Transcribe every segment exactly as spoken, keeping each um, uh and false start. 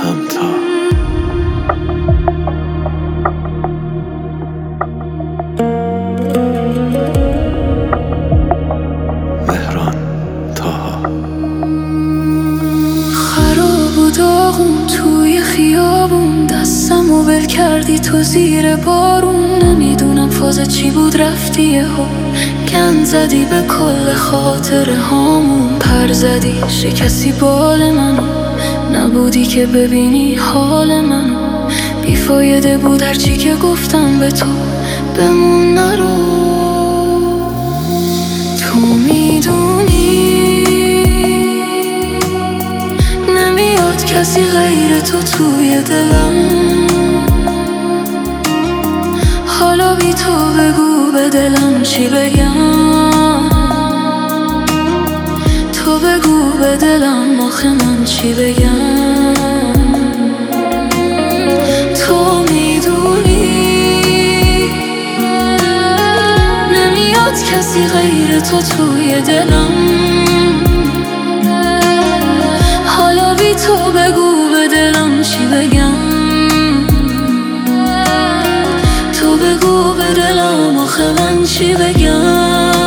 همتا. مهران تاها. خراب و داغون توی خیابون، دستم و بل کردی تو زیر بارون. نمیدونم فاز چی بود رفتی یهو، گند زدی به کل خاطر هامون. پر زدی شکستی بال منو، نبودی که ببینی حال منو. بیفایده بود هرچی که گفتم به تو، بمون نرو. تو میدونی نمیاد کسی غیر تو توی دلم. حالا بی تو بگو به دلم چی بگم. تو بگو به دلم آخه من چی بگم. تو میدونی نمیاد کسی غیر تو توی دلم. حالا بی تو بگو به دلم چی بگم. تو بگو به دلم آخه من چی بگم.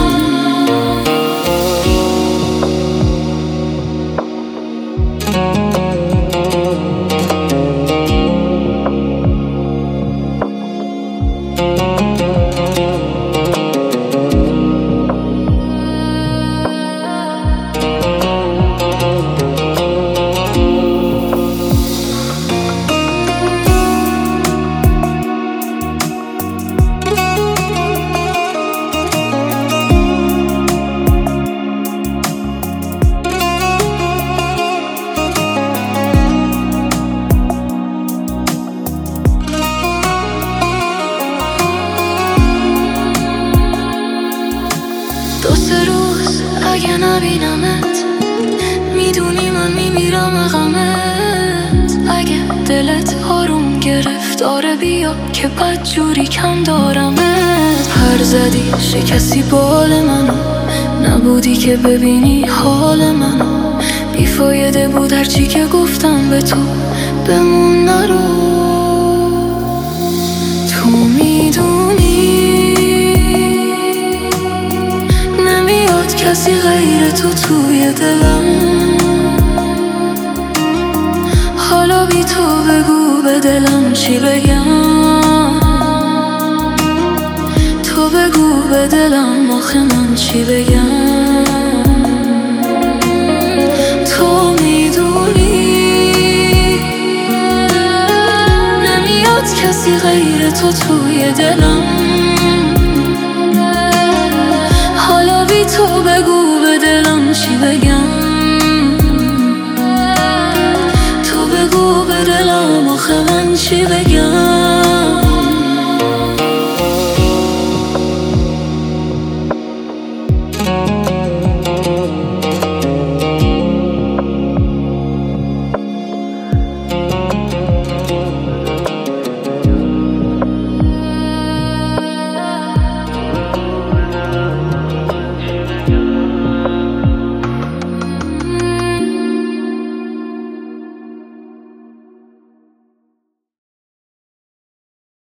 دو سه روز اگه نبینمت، میدونی من میمیرم غمت. اگه دلت آروم گرفت آره بیا که بدجوری کم دارمت. پر زدی شکستی بال منو، نبودی که ببینی حال منو. بیفایده بود هرچی که گفتم به تو، بمون نرو. تو میدونی کسی غیر تو توی دلم. حالا بی تو بگو به دلم چی بگم. تو بگو به دلم آخه من چی بگم. تو میدونی نمیاد کسی غیر تو توی دلم. حالا بی تو بگو به دلم چی بگم. تو بگو به دلم آخه من چی بگم.